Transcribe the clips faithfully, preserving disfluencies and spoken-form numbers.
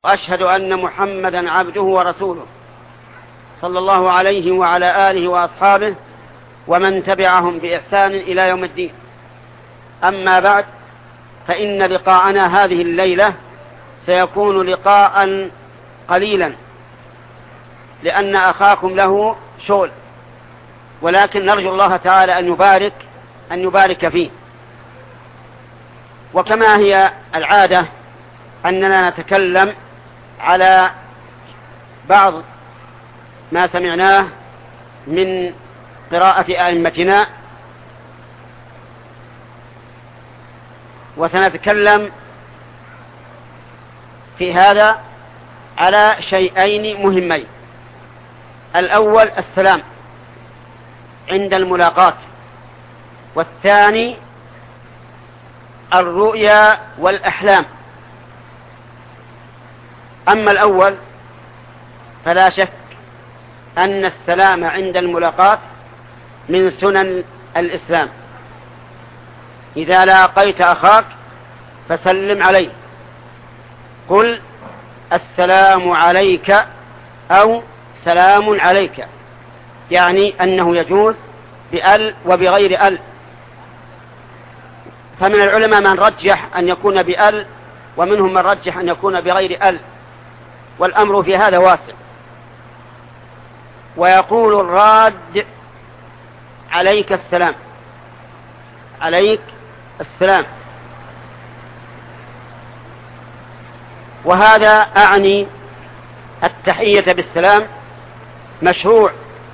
وأشهد أن محمدا عبده ورسوله صلى الله عليه وعلى آله وأصحابه ومن تبعهم بإحسان إلى يوم الدين. أما بعد، فإن لقاءنا هذه الليلة سيكون لقاء قليلا، لأن أخاكم له شغل، ولكن نرجو الله تعالى أن يبارك أن يبارك فيه. وكما هي العادة أننا نتكلم على بعض ما سمعناه من قراءة أئمتنا، وسنتكلم في هذا على شيئين مهمين. الأول السلام عند الملاقاة، والثاني الرؤيا والأحلام. أما الأول فلا شك أن السلام عند الملاقاة من سنن الإسلام. إذا لاقيت أخاك فسلم عليه، قل السلام عليك أو سلام عليك، يعني أنه يجوز بأل وبغير أل. فمن العلماء من رجح أن يكون بأل، ومنهم من رجح أن يكون بغير أل، والأمر في هذا واسع. ويقول الراد عليك السلام، عليك السلام. وهذا أعني التحية بالسلام مشروع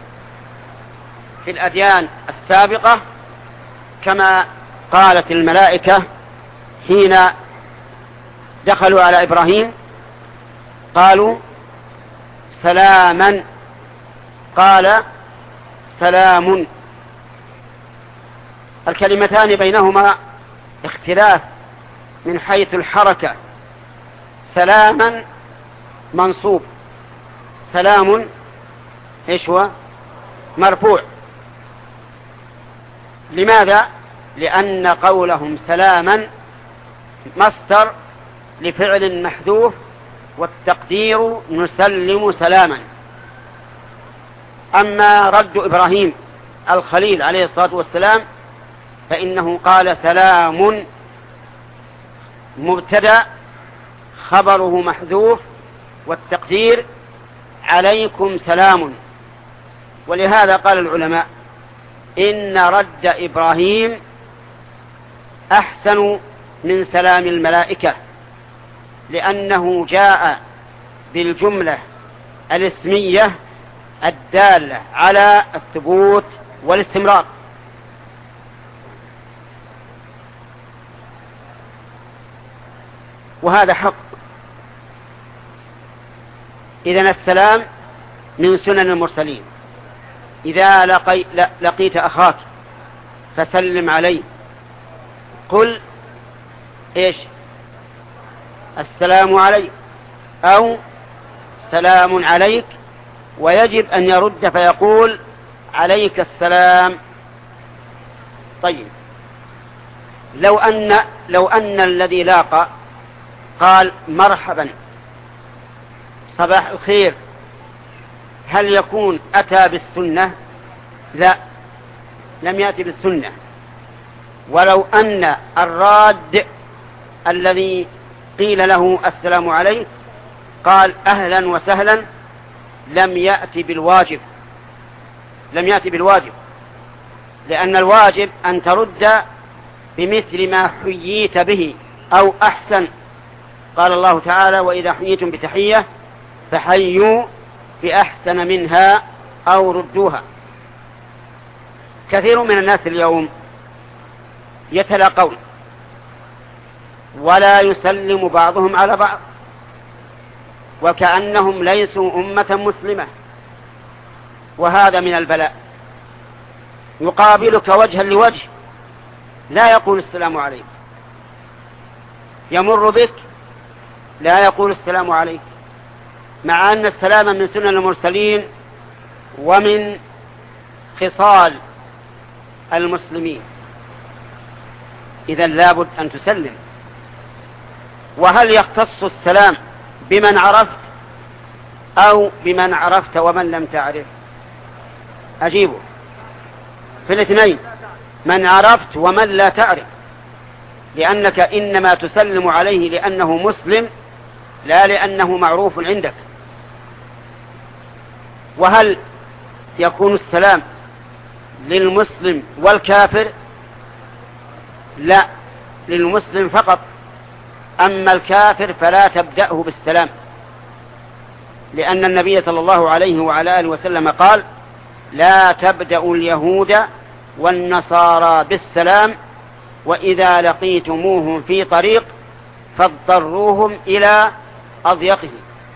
في الأديان السابقة، كما قالت الملائكة حين دخلوا على إبراهيم قالوا سلاما، قال سلام. الكلمتان بينهما اختلاف من حيث الحركة. سلاما منصوب، سلام ايش هو؟ مرفوع. لماذا؟ لأن قولهم سلاما مصدر لفعل محذوف، والتقدير نسلم سلاما. أما رد إبراهيم الخليل عليه الصلاة والسلام فإنه قال سلام مبتدأ خبره محذوف، والتقدير عليكم سلام. ولهذا قال العلماء إن رد إبراهيم أحسن من سلام الملائكة، لأنه جاء بالجملة الاسمية الدالة على الثبوت والاستمرار. وهذا حق. إذن السلام من سنن المرسلين. إذا لقي لقيت أخاك فسلم عليه، قل إيش؟ السلام عليك أو سلام عليك، ويجب أن يرد فيقول عليك السلام. طيب، لو أن لو أن الذي لاقى قال مرحبا صباح الخير، هل يكون أتى بالسنة؟ لا، لم يأتي بالسنة. ولو أن الراد الذي قيل له السلام عليك قال أهلا وسهلا، لم يأتي بالواجب، لم يأتي بالواجب، لأن الواجب أن ترد بمثل ما حييت به أو أحسن. قال الله تعالى وإذا حييتم بتحية فحيوا بأحسن منها أو ردوها. كثير من الناس اليوم يتلاقون ولا يسلم بعضهم على بعض، وكأنهم ليسوا أمة مسلمة، وهذا من البلاء. يقابلك وجها لوجه لا يقول السلام عليك، يمر بك لا يقول السلام عليك، مع أن السلام من سنن المرسلين ومن خصال المسلمين. إذن لابد أن تسلم. وهل يختص السلام بمن عرفت أو بمن عرفت ومن لم تعرف؟ أجيبه في الاثنين، من عرفت ومن لا تعرف، لأنك إنما تسلم عليه لأنه مسلم لا لأنه معروف عندك. وهل يكون السلام للمسلم والكافر؟ لا، للمسلم فقط، أما الكافر فلا تبدأه بالسلام، لأن النبي صلى الله عليه وعلى آله وسلم قال: لا تبدأوا اليهود والنصارى بالسلام، وإذا لقيتموهم في طريق فاضطروهم إلى أضيقه.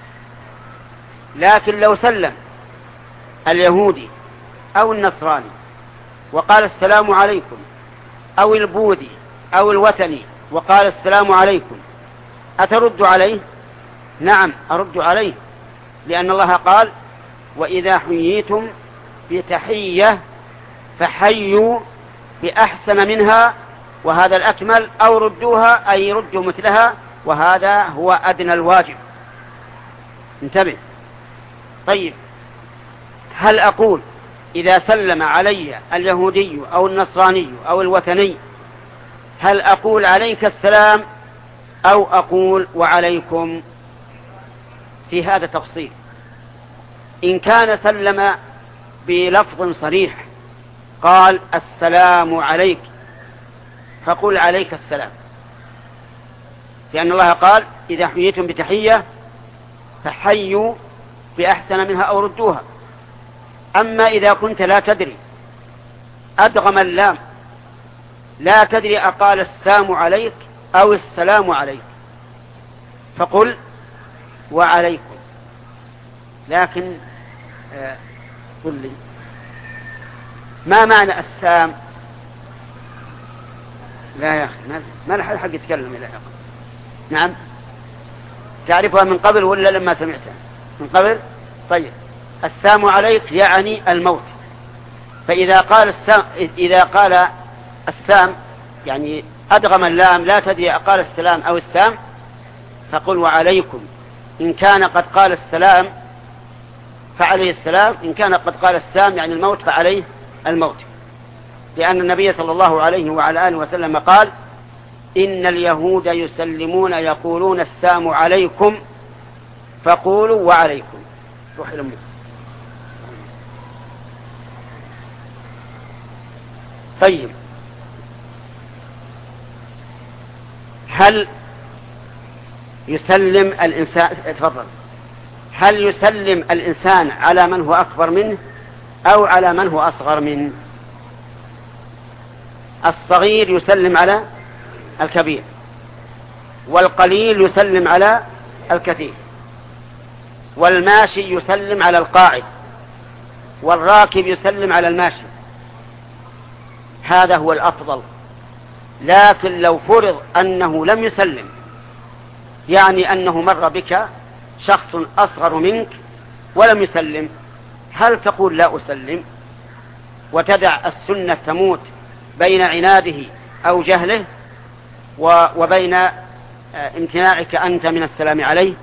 لكن لو سلم اليهودي أو النصراني وقال السلام عليكم، أو البوذي أو الوثني وقال السلام عليكم، أترد عليه؟ نعم أرد عليه، لأن الله قال: وإذا حييتم بتحية فحيوا بأحسن منها وهذا الأكمل، أو ردوها أي ردوا مثلها وهذا هو أدنى الواجب. انتبه. طيب، هل أقول إذا سلم علي اليهودي أو النصراني أو الوثني هل أقول عليك السلام أو أقول وعليكم؟ في هذا تفصيل. إن كان سلم بلفظ صريح قال السلام عليك فقل عليك السلام، لأن الله قال: إذا حييتم بتحية فحيوا بأحسن منها أو ردوها. أما إذا كنت لا تدري، أدغم اللام، لا تدري أقال السلام عليك أو السلام عليك، فقل وعليكم. لكن آه قل لي ما معنى السام؟ لا يا أخي، ما لحد حق يتكلم إلى حق. نعم، تعرفها من قبل ولا لما سمعتها؟ من قبل. طيب، السام عليك يعني الموت. فإذا قال السام، إذا قال السام يعني أدغم اللام، لا تدري أقال السلام أو السام، فقل وعليكم. إن كان قد قال السلام فعليه السلام، إن كان قد قال السام يعني الموت فعليه الموت، لأن النبي صلى الله عليه وعلى آله وسلم قال: إن اليهود يسلمون يقولون السلام عليكم فقولوا وعليكم. روح إلى أمك. طيب، هل يسلم الإنسان تفضل هل يسلم الإنسان على من هو أكبر منه أو على من هو أصغر منه؟ الصغير يسلم على الكبير، والقليل يسلم على الكثير، والماشي يسلم على القاعد، والراكب يسلم على الماشي. هذا هو الأفضل. لكن لو فرض أنه لم يسلم، يعني أنه مر بك شخص أصغر منك ولم يسلم، هل تقول لا أسلم وتدع السنة تموت بين عناده أو جهله وبين امتناعك أنت من السلام عليه؟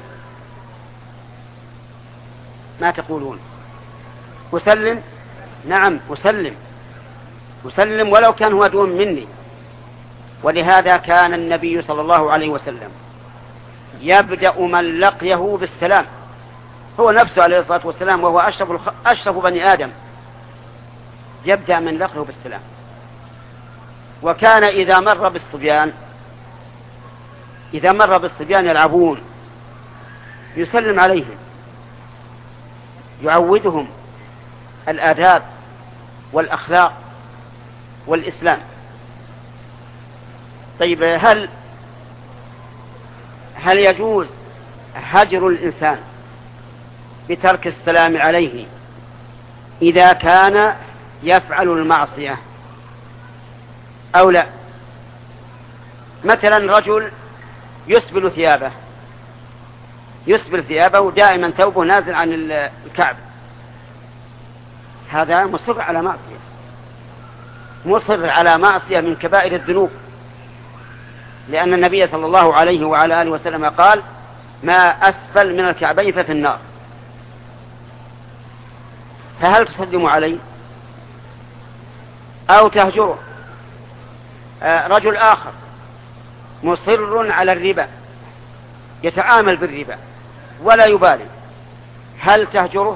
ما تقولون؟ أسلم؟ نعم أسلم، أسلم ولو كان هو دون مني. ولهذا كان النبي صلى الله عليه وسلم يبدأ من لقيه بالسلام، هو نفسه عليه الصلاة والسلام وهو أشرف, الخ... أشرف بني آدم، يبدأ من لقيه بالسلام. وكان إذا مر بالصبيان إذا مر بالصبيان يلعبون يسلم عليهم، يعودهم الآداب والأخلاق والإسلام. طيب، هل هل يجوز هجر الإنسان بترك السلام عليه إذا كان يفعل المعصية أو لا؟ مثلا رجل يسبل ثيابه يسبل ثيابه دائما ثوبه نازل عن الكعب، هذا مصر على معصية مصر على معصية من كبائر الذنوب، لأن النبي صلى الله عليه وعلى آله وسلم قال: ما أسفل من الكعبين ففي النار، فهل تسلم عليه أو تهجره؟ آه رجل آخر مصر على الربا، يتعامل بالربا ولا يبالي، هل تهجره؟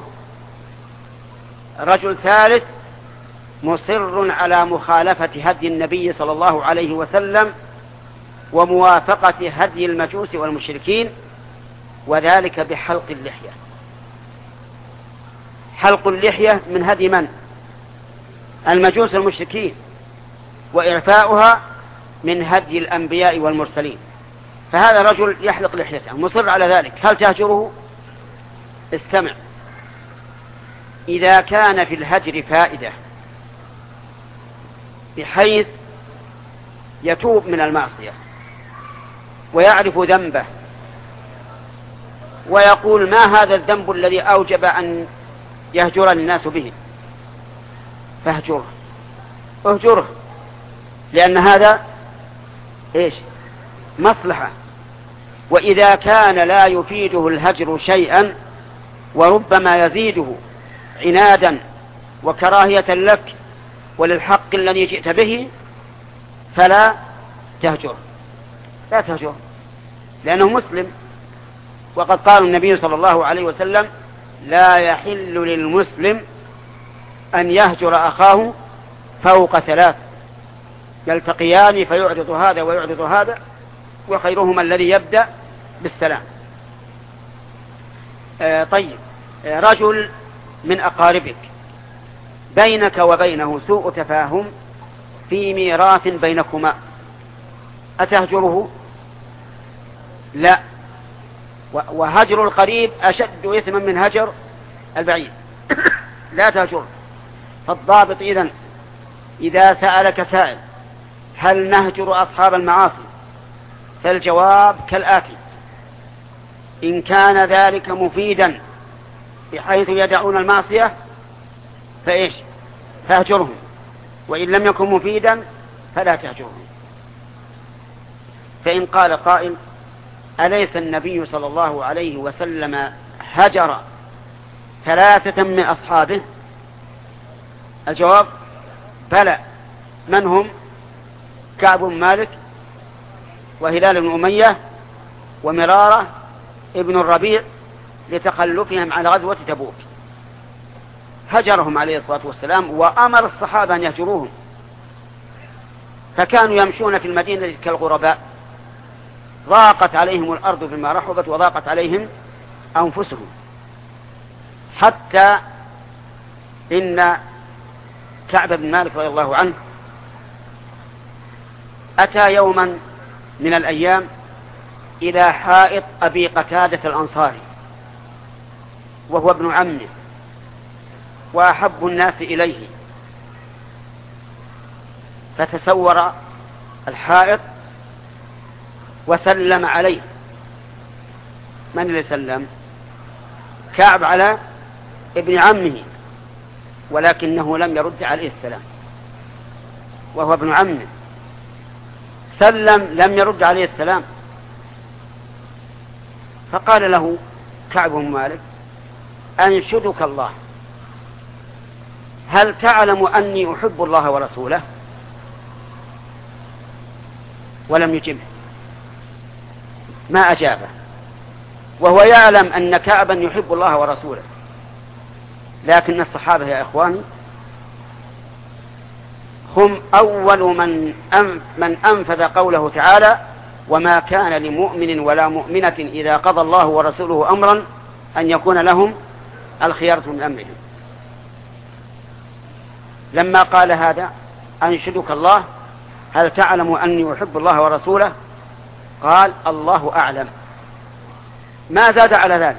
رجل ثالث مصر على مخالفة هدي النبي صلى الله عليه وسلم وموافقة هدي المجوس والمشركين، وذلك بحلق اللحية. حلق اللحية من هدي من؟ المجوس والمشركين، وإعفاؤها من هدي الأنبياء والمرسلين. فهذا رجل يحلق لحيته مصر على ذلك، هل تهجره؟ استمع، إذا كان في الهجر فائدة بحيث يتوب من المعصية ويعرف ذنبه ويقول ما هذا الذنب الذي أوجب أن يهجر الناس به، فاهجره، اهجره، لأن هذا إيش؟ مصلحة. وإذا كان لا يفيده الهجر شيئا وربما يزيده عنادا وكراهية لك وللحق الذي جئت به، فلا تهجر، لا تهجر، لأنه مسلم. وقد قال النبي صلى الله عليه وسلم: لا يحل للمسلم أن يهجر أخاه فوق ثلاث، يلتقيان فيعرض هذا ويعرض هذا، وخيرهما الذي يبدأ بالسلام. آه طيب، آه رجل من أقاربك بينك وبينه سوء تفاهم في ميراث بينكما، أتهجره؟ لا، وهجر القريب أشد إثما من هجر البعيد. لا تهجر. فالضابط إذن إذا سألك سائل هل نهجر أصحاب المعاصي، فالجواب كالآتي: إن كان ذلك مفيدا بحيث يدعون المعصية فإيش؟ فاهجرهم، وإن لم يكن مفيدا فلا تهجرهم. فإن قال قائل: أليس النبي صلى الله عليه وسلم هجر ثلاثة من أصحابه؟ الجواب: بلى. من هم؟ كعب بن مالك، وهلال بن أمية، ومرارة ابن الربيع، لتخلفهم على غزوة تبوك. هجرهم عليه الصلاة والسلام وأمر الصحابة أن يهجروهم، فكانوا يمشون في المدينة كالغرباء، ضاقت عليهم الأرض بما رحبت وضاقت عليهم أنفسهم، حتى إن كعب بن مالك رضي الله عنه أتى يوما من الأيام إلى حائط أبي قتادة الأنصاري، وهو ابن عمه وأحب الناس إليه، فتسور الحائط وسلم عليه. من اللي سلم؟ كعب على ابن عمه، ولكنه لم يرد عليه السلام، وهو ابن عمه. سلم لم يرد عليه السلام، فقال له كعب بن مالك: أنشدك الله، هل تعلم أني أحب الله ورسوله؟ ولم يجبه، ما أجابه، وهو يعلم أن كعبا يحب الله ورسوله. لكن الصحابة يا إخواني هم أول من من أنفذ قوله تعالى: وما كان لمؤمن ولا مؤمنة إذا قضى الله ورسوله أمرا أن يكون لهم الخيارة من أمرهم. لما قال هذا: أنشدك الله، هل تعلم أني أحب الله ورسوله؟ قال: الله أعلم. ما زاد على ذلك.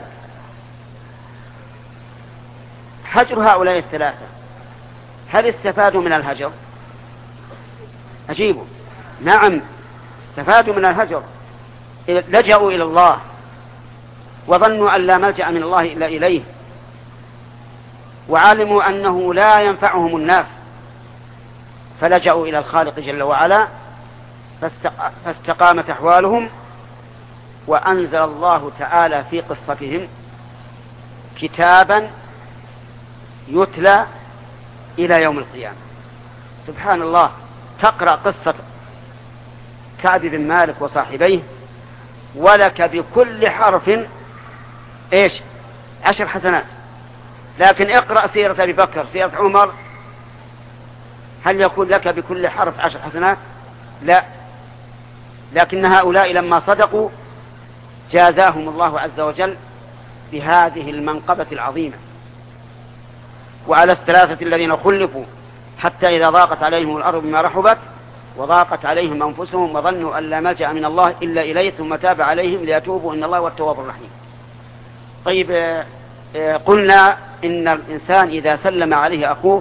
هجر هؤلاء الثلاثة، هل استفادوا من الهجر؟ أجيبوا: نعم، استفادوا من الهجر، لجأوا إلى الله وظنوا أن لا ملجأ من الله إلا إليه، وعلموا أنه لا ينفعهم الناس، فلجأوا إلى الخالق جل وعلا، فاستقامت أحوالهم وأنزل الله تعالى في قصتهم كتابا يتلى إلى يوم القيامة. سبحان الله، تقرأ قصة كعب بن مالك وصاحبيه ولك بكل حرف إيش؟ عشر حسنات. لكن اقرأ سيرة أبي بكر، سيرة عمر، هل يكون لك بكل حرف عشر حسنات؟ لا. لكن هؤلاء لما صدقوا جازاهم الله عز وجل بهذه المنقبة العظيمة. وعلى الثلاثة الذين خلفوا حتى إذا ضاقت عليهم الأرض بما رحبت وضاقت عليهم أنفسهم وظنوا أن لا ملجأ من الله إلا إليه ثم تاب عليهم ليتوبوا إن الله هو التواب الرحيم. طيب، قلنا إن الإنسان إذا سلم عليه أخوه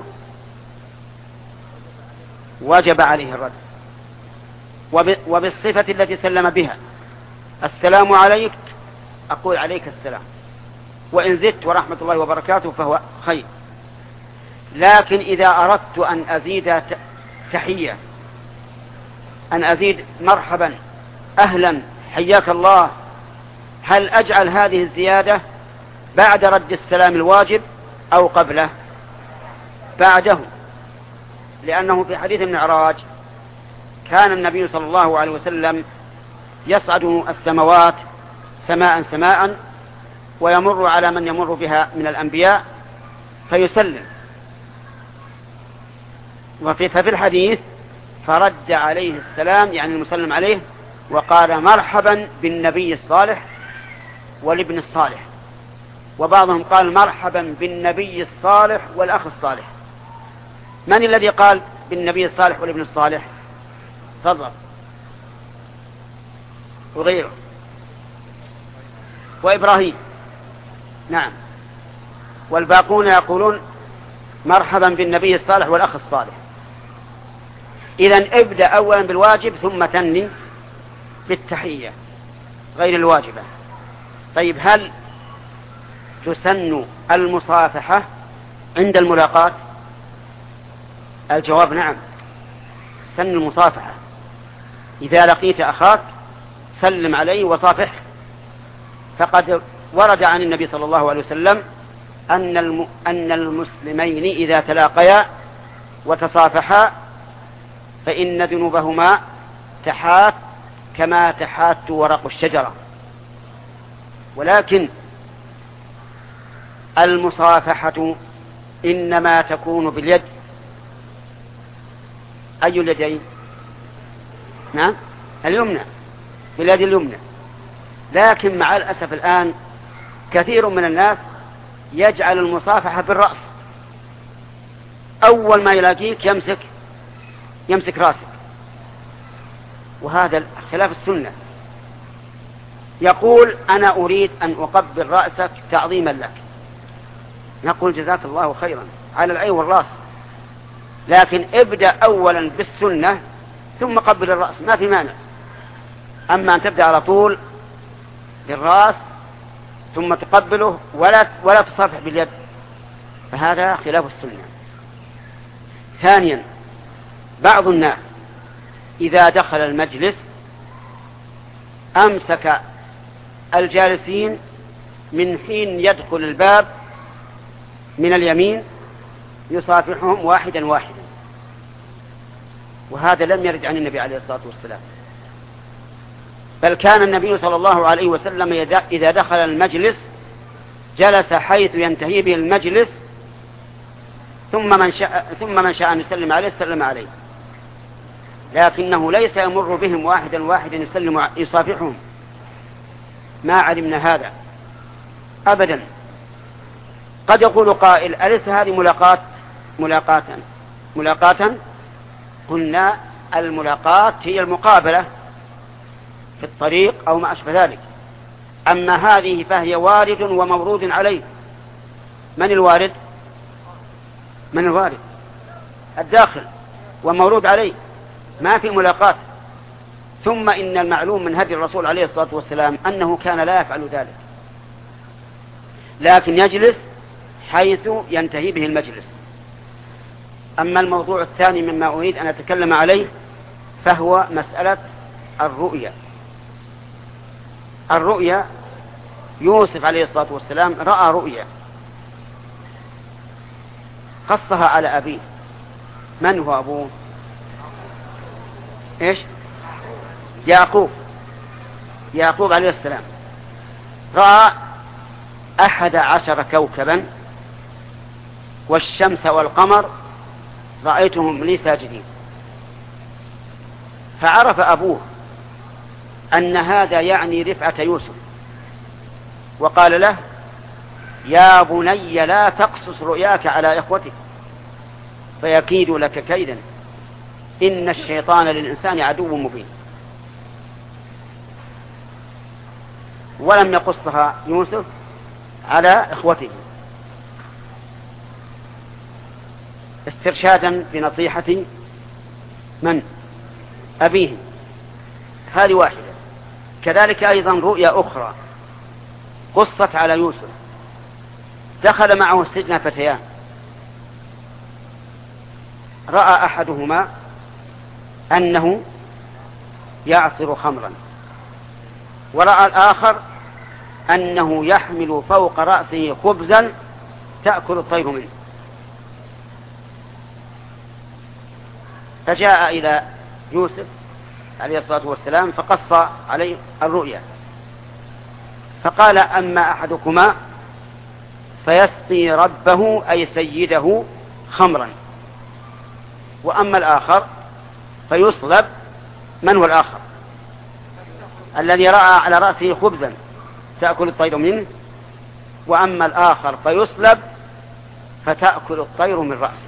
وجب عليه الرد، وبالصفة التي سلم بها. السلام عليك، أقول عليك السلام، وإن زدت ورحمة الله وبركاته فهو خير. لكن إذا أردت أن أزيد تحية، أن أزيد مرحبا أهلا حياك الله، هل أجعل هذه الزيادة بعد رد السلام الواجب أو قبله؟ بعده، لأنه في حديث المعراج كان النبي صلى الله عليه وسلم يصعد السماوات سماء سماء ويمر على من يمر بها من الأنبياء فيسلم. وفي ففي الحديث فرد عليه السلام يعني المسلم عليه وقال مرحبا بالنبي الصالح والابن الصالح، وبعضهم قال مرحبا بالنبي الصالح والأخ الصالح. من الذي قال بالنبي الصالح والابن الصالح؟ تفضل. وغيره. وإبراهيم، نعم. والباقون يقولون مرحبا بالنبي الصالح والأخ الصالح. إذن ابدأ أولا بالواجب ثم تنمي بالتحية غير الواجبة. طيب، هل تسن المصافحة عند الملاقات؟ الجواب نعم، سن المصافحة. إذا لقيت أخاك سلم عليه وصافحه، فقد ورد عن النبي صلى الله عليه وسلم أن الم... أن المسلمين إذا تلاقيا وتصافحا فإن ذنوبهما تحات كما تحات ورق الشجرة. ولكن المصافحة إنما تكون باليد. أي اليدين؟ نعم، اليمنى، باليد اليمنى. لكن مع الأسف الآن كثير من الناس يجعل المصافحة بالرأس، أول ما يلاقيك يمسك يمسك راسك، وهذا خلاف السنة. يقول أنا أريد أن أقبل رأسك تعظيما لك، نقول جزاك الله خيرا على العين والرأس، لكن ابدأ أولا بالسنة ثم قبل الرأس، ما في مانع. أما أن تبدأ على طول بالرأس ثم تقبله ولا ولا تصافح باليد فهذا خلاف السنة. ثانيا، بعض الناس إذا دخل المجلس أمسك الجالسين من حين يدخل الباب من اليمين يصافحهم واحدا واحدا، وهذا لم يرد عن النبي عليه الصلاة والسلام. بل كان النبي صلى الله عليه وسلم إذا دخل المجلس جلس حيث ينتهي به المجلس، ثم من شاء ثم من شاء أن يسلم عليه سلم عليه، لكنه ليس يمر بهم واحدا واحدا يسلم يصافحهم، ما علمنا هذا أبدا. قد يقول قائل أليس هذه ملاقات ملاقاة ملاقاة قلنا الملاقات هي المقابلة في الطريق أو ما أشبه ذلك. أما هذه فهي وارد ومورود عليه. من الوارد؟ من الوارد الداخل ومورود عليه، ما في ملاقات. ثم إن المعلوم من هدي الرسول عليه الصلاة والسلام أنه كان لا يفعل ذلك، لكن يجلس حيث ينتهي به المجلس. أما الموضوع الثاني مما أريد أن أتكلم عليه فهو مسألة الرؤية. الرؤيا يوسف عليه الصلاة والسلام رأى رؤيا قصها على أبيه. من هو أبوه؟ إيش؟ يعقوب. يعقوب عليه السلام رأى أحد عشر كوكبا والشمس والقمر رأيتهم لي ساجدين. فعرف أبوه أن هذا يعني رفعة يوسف، وقال له: يا بني لا تقصص رؤياك على إخوتك فيكيد لك كيدا إن الشيطان للإنسان عدو مبين. ولم يقصها يوسف على إخوته استرشادا بنصيحة من؟ أبيه. هذه واحدة. كذلك أيضا رؤيا أخرى قصت على يوسف. دخل معه السجن فتيان، رأى أحدهما أنه يعصر خمرا، ورأى الآخر أنه يحمل فوق رأسه خبزا تأكل الطير منه. فجاء إلى يوسف عليه الصلاة والسلام فقص عليه الرؤيا، فقال: أما أحدكما فيسقي ربه أي سيده خمرا، وأما الآخر فيصلب. من هو الآخر؟ الذي رأى على رأسه خبزا تأكل الطير منه، وأما الآخر فيصلب فتأكل الطير من رأسه.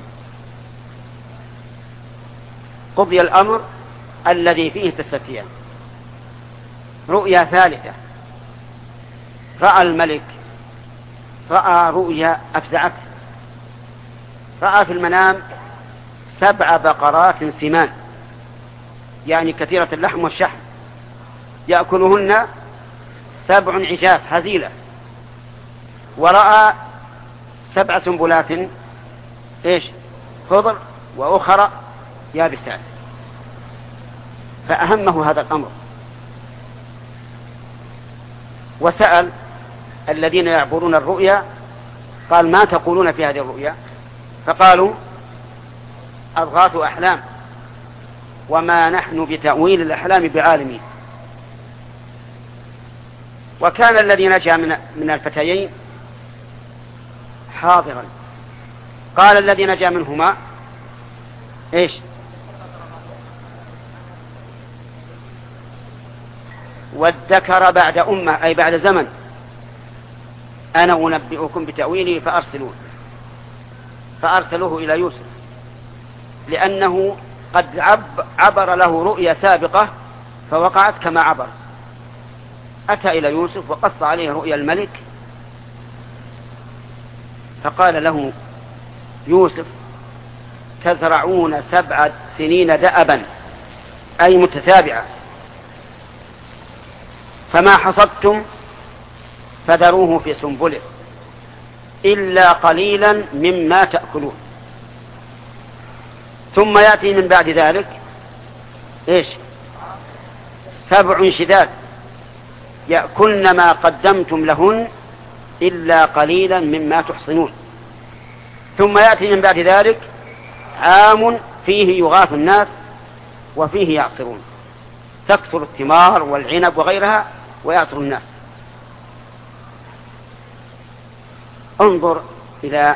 قضي الأمر الذي فيه تستفتيان. رؤيا ثالثة، رأى الملك رأى رؤيا أفزعته. رأى في المنام سبع بقرات سمان، يعني كثيرة اللحم والشحم، يأكلهن سبع عجاف هزيلة. ورأى سبع سنبلات إيش؟ خضر، وأخرى يابسات. فأهمه هذا الأمر، وسأل الذين يعبرون الرؤيا، قال: ما تقولون في هذه الرؤيا؟ فقالوا: أضغاث أحلام وما نحن بتأويل الأحلام بعالمين. وكان الذي نجا من من الفتيين حاضرا. قال الذي نجا منهما: إيش؟ وادكر بعد أمة أي بعد زمن أنا أنبئكم بتأويله فأرسلوه. فأرسلوه إلى يوسف لأنه قد عبر له رؤيا سابقة فوقعت كما عبر. أتى إلى يوسف وقص عليه رؤيا الملك، فقال له يوسف: تزرعون سبع سنين دأبا أي متتابعة، فما حصدتم فذروه في سنبله إلا قليلا مما تأكلون. ثم يأتي من بعد ذلك إيش؟ سبع شداد يأكلن ما قدمتم لهن إلا قليلا مما تحصنون. ثم يأتي من بعد ذلك عام فيه يغاث الناس وفيه يعصرون، تكثر الثمار والعنب وغيرها ويعصر الناس. انظر إلى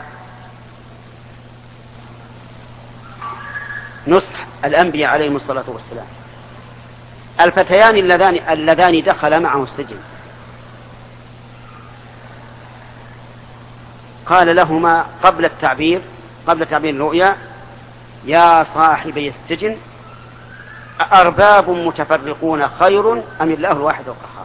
نصح الأنبياء عليهم الصلاة والسلام. الفتيان اللذان, اللذان دخل معه السجن قال لهما قبل التعبير قبل تعبير الرؤيا: يا صاحبي السجن أأرباب متفرقون خير أم الله الواحد القهار.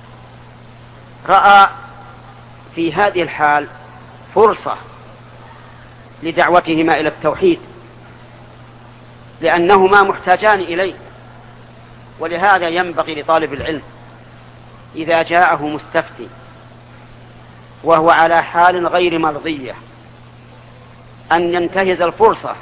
رأى في هذه الحال فرصة لدعوتهما إلى التوحيد، لأنهما محتاجان إليه. ولهذا ينبغي لطالب العلم إذا جاءه مستفتي وهو على حال غير مرضية أن ينتهز الفرصة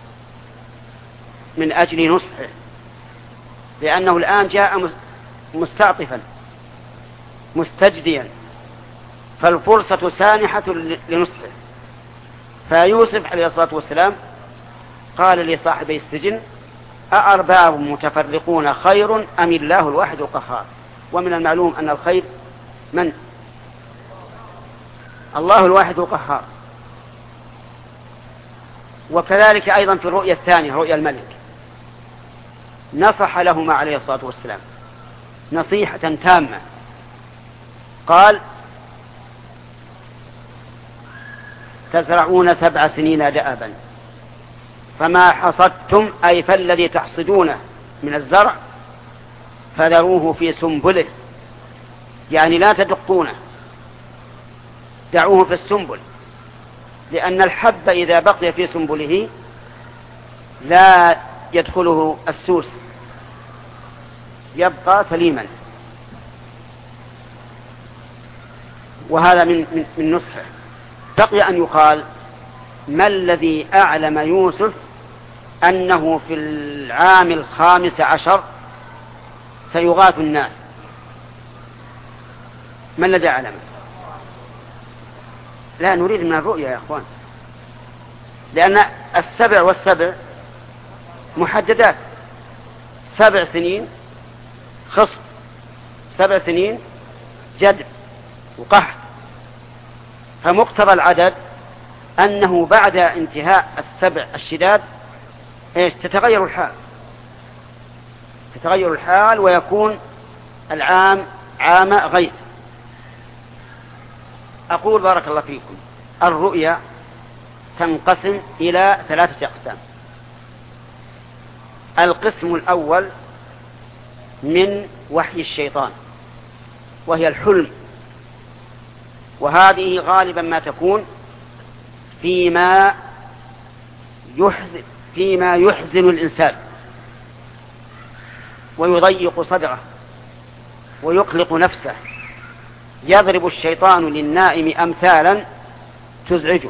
من أجل نصحه، لأنه الآن جاء مستعطفا مستجديا، فالفرصة سانحة لنصحه. فيوسف عليه الصلاة والسلام قال لصاحبي السجن: أأرباب متفرقون خير أم الله الواحد القهار؟ ومن المعلوم أن الخير من؟ الله الواحد القهار. وكذلك أيضا في الرؤيا الثانية، رؤيا الملك، نصح لهما عليه الصلاة والسلام نصيحة تامة. قال: تزرعون سبع سنين دأبا فما حصدتم، أي فالذي تحصدونه من الزرع، فذروه في سنبله، يعني لا تدقونه، دعوه في السنبل، لأن الحب إذا بقي في سنبله لا يدخله السوس، يبقى سليما. وهذا من, من, من نصحه. بقي أن يقال: ما الذي أعلم يوسف أنه في العام الخامس عشر سيغاث الناس؟ ما الذي أعلمه؟ لا نريد من الرؤيا يا أخوان، لأن السبع والسبع محددات. سبع سنين خصب، سبع سنين جدب وقحط، فمقتضى العدد أنه بعد انتهاء السبع الشداد إيش؟ تتغير الحال، تتغير الحال ويكون العام عام غيث. أقول بارك الله فيكم: الرؤيا تنقسم إلى ثلاثة أقسام. القسم الأول من وحي الشيطان، وهي الحلم، وهذه غالبا ما تكون فيما يحزن, فيما يحزن الإنسان ويضيق صدره ويقلق نفسه. يضرب الشيطان للنائم أمثالا تزعجه،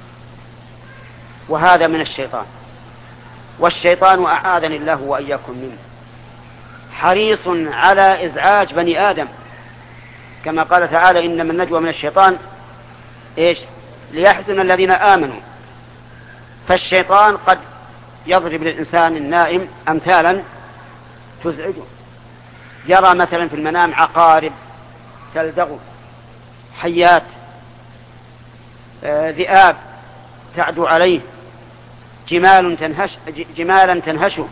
وهذا من الشيطان. والشيطان أعاذني الله وإياكم منه حريص على إزعاج بني آدم، كما قال تعالى: إنما النجوى من الشيطان إيش؟ ليحزن الذين آمنوا. فالشيطان قد يضرب للإنسان النائم أمثالا تزعجه، يرى مثلا في المنام عقارب تلدغه، حيات، ذئاب تعدو عليه، جمال تنهش جمالا تنهشه،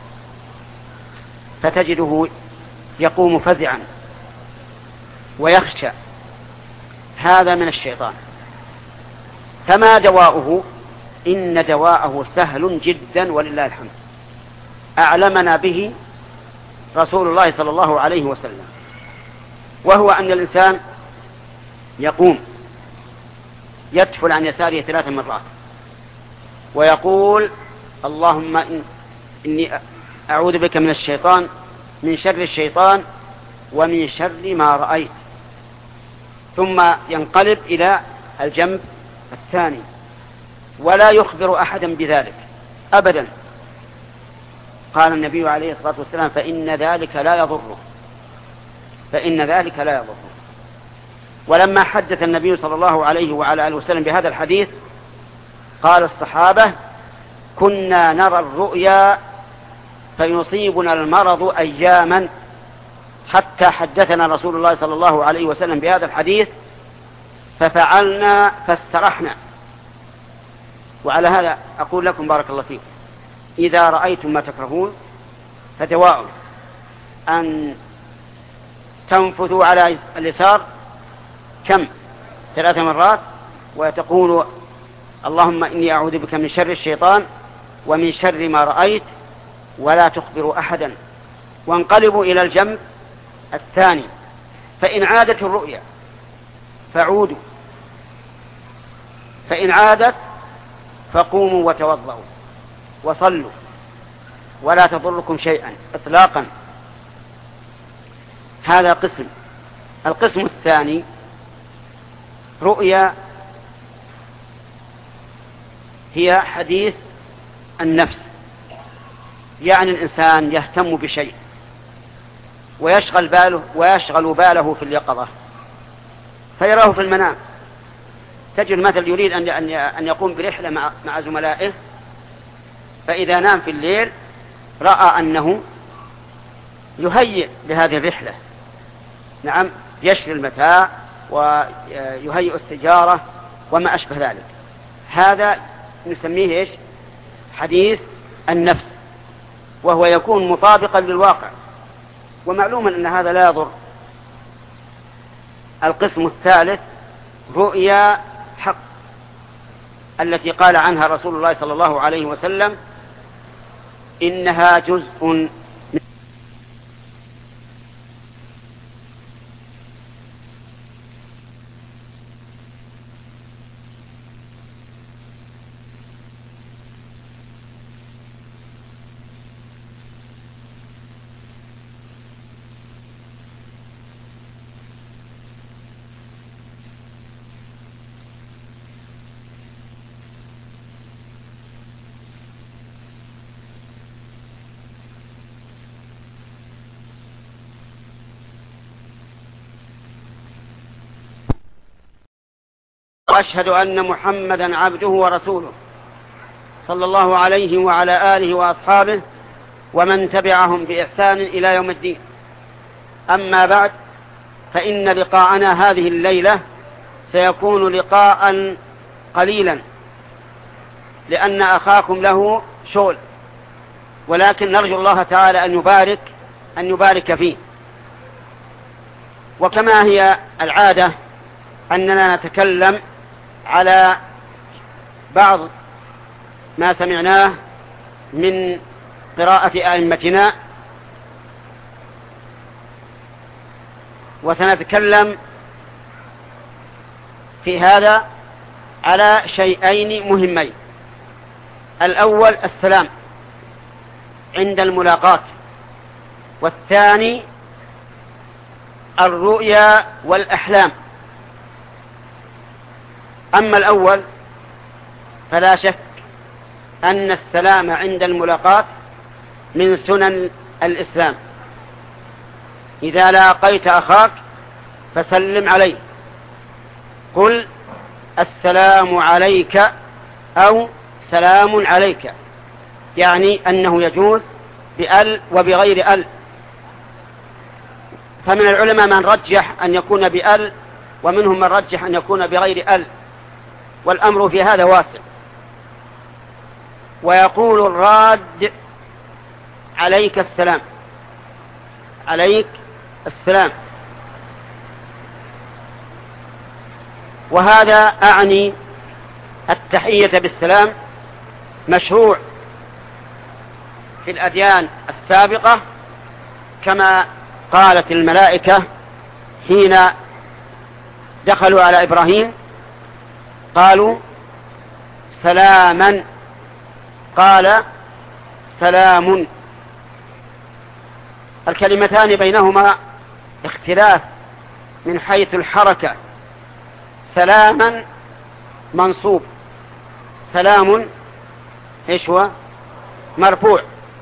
فتجده يقوم فزعا ويخشى. هذا من الشيطان. فما دواؤه؟ إن دواءه سهل جدا ولله الحمد، أعلمنا به رسول الله صلى الله عليه وسلم، وهو أن الإنسان يقوم يتفل عن يساره ثلاث مرات ويقول: اللهم إني أعوذ بك من الشيطان، من شر الشيطان ومن شر ما رأيت. ثم ينقلب إلى الجنب الثاني ولا يخبر أحدا بذلك أبدا. قال النبي عليه الصلاة والسلام: فإن ذلك لا يضره، فإن ذلك لا يضره. ولما حدث النبي صلى الله عليه وعلى آله وسلم بهذا الحديث قال الصحابة: كنا نرى الرؤيا فيصيبنا المرض أياما، حتى حدثنا رسول الله صلى الله عليه وسلم بهذا الحديث ففعلنا فاسترحنا. وعلى هذا أقول لكم بارك الله فيكم: إذا رأيتم ما تكرهون فدواء أن تنفذوا على اليسار كم؟ ثلاث مرات، وتقول: اللهم إني أعوذ بك من شر الشيطان ومن شر ما رأيت، ولا تخبروا أحدا. وانقلبوا إلى الجنب الثاني، فإن عادت الرؤيا فعودوا، فإن عادت فقوموا وتوضؤوا وصلوا ولا تضركم شيئا إطلاقا. هذا قسم. القسم الثاني رؤيا هي حديث النفس، يعني الإنسان يهتم بشيء ويشغل باله ويشغل باله في اليقظة فيراه في المنام. تجد مثل يريد أن يقوم برحلة مع زملائه، فإذا نام في الليل رأى أنه يهيئ لهذه الرحلة، نعم، يشري المتاع ويهيئ السجارة وما أشبه ذلك. هذا نسميه إيش؟ حديث النفس، وهو يكون مطابقا للواقع. ومعلوم أن هذا لا يضر. القسم الثالث رؤيا حق، التي قال عنها رسول الله صلى الله عليه وسلم إنها جزء وأشهد أن محمدا عبده ورسوله صلى الله عليه وعلى آله وأصحابه ومن تبعهم بإحسان إلى يوم الدين. أما بعد، فإن لقاءنا هذه الليلة سيكون لقاء قليلا، لأن أخاكم له شغل، ولكن نرجو الله تعالى أن يبارك أن يبارك فيه. وكما هي العادة أننا نتكلم على بعض ما سمعناه من قراءة أئمتنا، وسنتكلم في هذا على شيئين مهمين. الأول السلام عند الملاقاة، والثاني الرؤيا والأحلام. أما الأول فلا شك أن السلام عند الملاقاة من سنن الإسلام. إذا لاقيت أخاك فسلم عليه، قل السلام عليك أو سلام عليك، يعني أنه يجوز بأل وبغير أل. فمن العلماء من رجح أن يكون بأل، ومنهم من رجح أن يكون بغير أل، والأمر في هذا واسع. ويقول الراد عليك السلام، عليك السلام. وهذا أعني التحية بالسلام مشروع في الأديان السابقة، كما قالت الملائكة حين دخلوا على إبراهيم قالوا سلاما، قال سلام. الكلمتان بينهما اختلاف من حيث الحركة. سلاما منصوب، سلام ايش هو؟ مرفوع.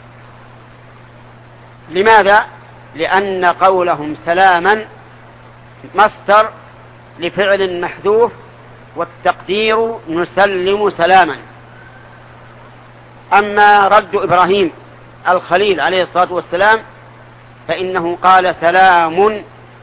لماذا؟ لأن قولهم سلاما مصدر لفعل محذوف، والتقدير نسلم سلاما. أما رد إبراهيم الخليل عليه الصلاة والسلام فإنه قال سلام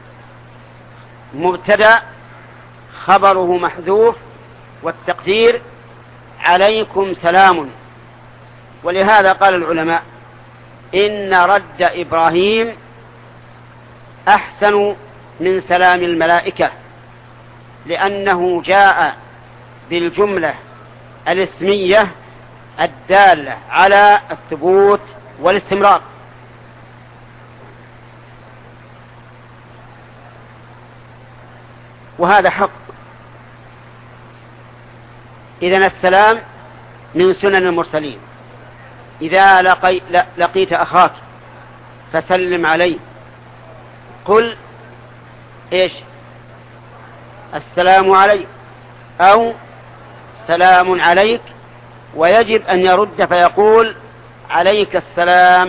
مبتدأ خبره محذوف، والتقدير عليكم سلام. ولهذا قال العلماء إن رد إبراهيم أحسن من سلام الملائكة، لأنه جاء بالجملة الاسمية الدالة على الثبوت والاستمرار. وهذا حق. إذن السلام من سنن المرسلين. إذا لقي لقيت أخاك فسلم عليه، قل إيش؟ السلام عليك أو سلام عليك، ويجب أن يرد فيقول عليك السلام.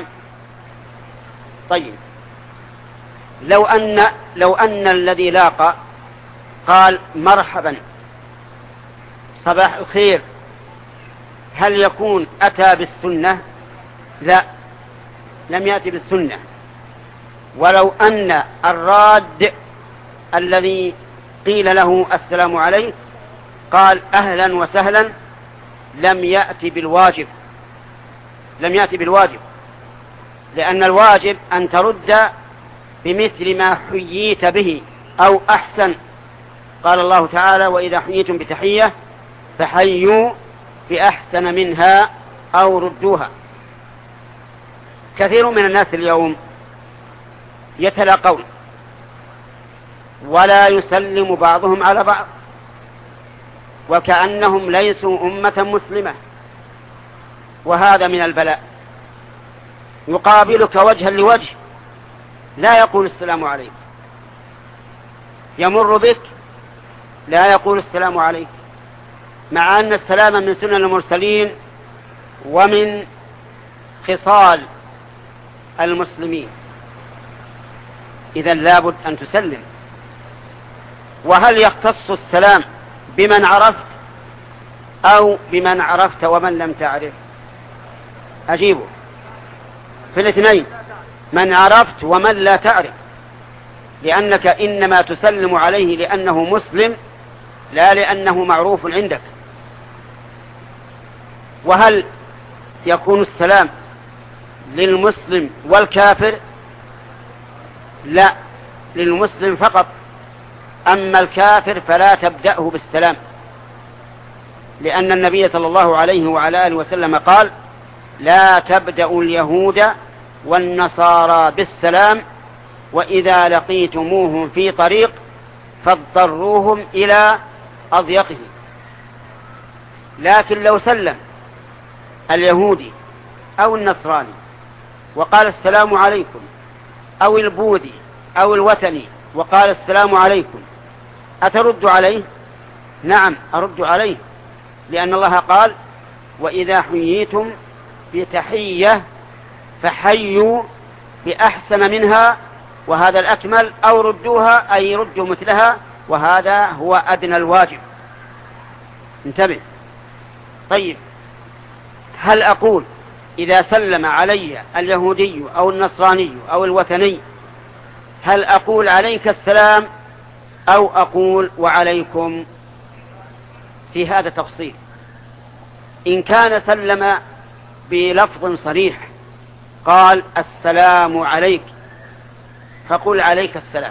طيب، لو أن لو أن الذي لاقى قال مرحبا صباح الخير، هل يكون أتى بالسنة؟ لا، لم يأتي بالسنة. ولو أن الراد الذي قيل له السلام عليك قال أهلا وسهلا لم يأتي بالواجب، لم يأتي بالواجب، لأن الواجب أن ترد بمثل ما حييت به أو أحسن. قال الله تعالى وإذا حييتم بتحية فحيوا بأحسن منها أو ردوها. كثير من الناس اليوم يتلاقون ولا يسلم بعضهم على بعض وكأنهم ليسوا أمة مسلمة، وهذا من البلاء. يقابلك وجها لوجه لا يقول السلام عليك، يمر بك لا يقول السلام عليك، مع أن السلام من سنن المرسلين ومن خصال المسلمين. إذن لابد أن تسلم. وهل يختص السلام بمن عرفت أو بمن عرفت ومن لم تعرف؟ أجيبه في الاثنين، من عرفت ومن لا تعرف، لأنك إنما تسلم عليه لأنه مسلم لا لأنه معروف عندك. وهل يكون السلام للمسلم والكافر؟ لا، للمسلم فقط، أما الكافر فلا تبدأه بالسلام، لأن النبي صلى الله عليه وعلى آله وسلم قال لا تبدأوا اليهود والنصارى بالسلام وإذا لقيتموهم في طريق فاضطروهم إلى أضيقه. لكن لو سلم اليهودي أو النصراني وقال السلام عليكم، أو البوذي أو الوثني وقال السلام عليكم، أترد عليه؟ نعم أرد عليه، لأن الله قال وإذا حييتم بتحية فحيوا بأحسن منها وهذا الأكمل، أو ردوها أي ردوا مثلها، وهذا هو أدنى الواجب. انتبه. طيب، هل أقول إذا سلم علي اليهودي أو النصراني أو الوثني هل أقول عليك السلام أو أقول وعليكم؟ في هذا تفصيل. إن كان سلم بلفظ صريح قال السلام عليك فقل عليك السلام،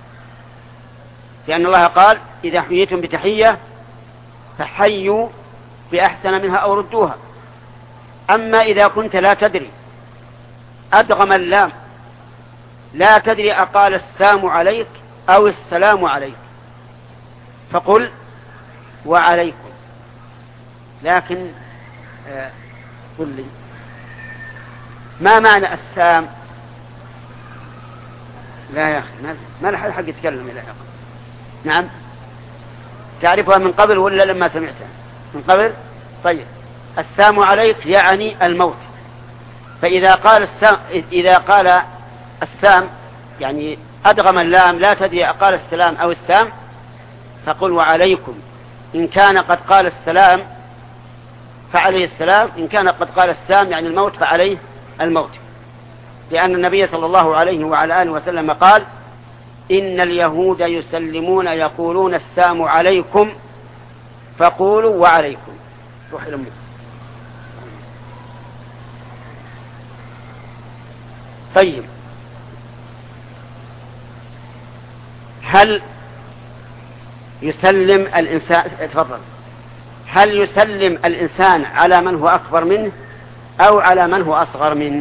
لأن الله قال إذا حييتم بتحية فحيوا بأحسن منها أو ردوها. أما إذا كنت لا تدري أدغم اللام، لا تدري أقال السلام عليك أو السلام عليك، فقل وعليكم. لكن آه قل لي ما معنى السام؟ لا يا أخي ما لحد حق يتكلم إلى أقل. نعم تعرفها من قبل ولا لما سمعتها من قبل؟ طيب، السلام عليك يعني الموت. فإذا قال السام إذا قال السام يعني أدغم اللام لا تدري أقال السلام أو السام فقل وعليكم. إن كان قد قال السلام فعليه السلام، إن كان قد قال السام يعني الموت فعليه الموت، لأن النبي صلى الله عليه وعلى آله وسلم قال إن اليهود يسلمون يقولون السلام عليكم فقولوا وعليكم. روح إلى أمك. طيب، هل يسلم الإنسان تفضل هل يسلم الإنسان على من هو أكبر منه أو على من هو أصغر منه؟